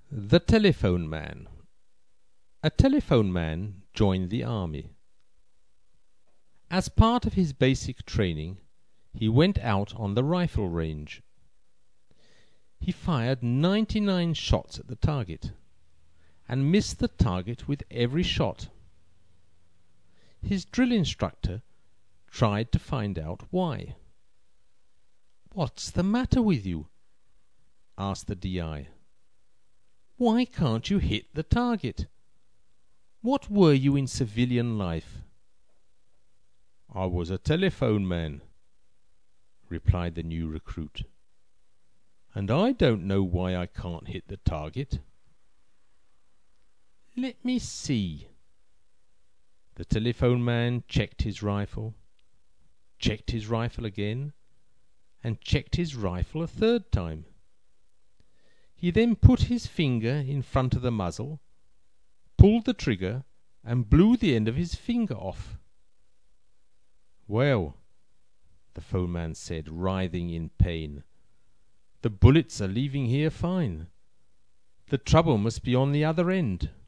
The Telephone Man. A telephone man joined the army. As part of his basic training, he went out on the rifle range. He fired 99 shots at the target, and missed the target with every shot. His drill instructor tried to find out why. "What's the matter with you?" asked the DI. "Why can't you hit the target? What were you in civilian life?" "I was a telephone man," replied the new recruit, "and I don't know why I can't hit the target." "Let me see." The telephone man checked his rifle again, and checked his rifle a third time. He then put his finger in front of the muzzle, pulled the trigger, and blew the end of his finger off. "Well," the phone man said, writhing in pain, "the bullets are leaving here fine. The trouble must be on the other end."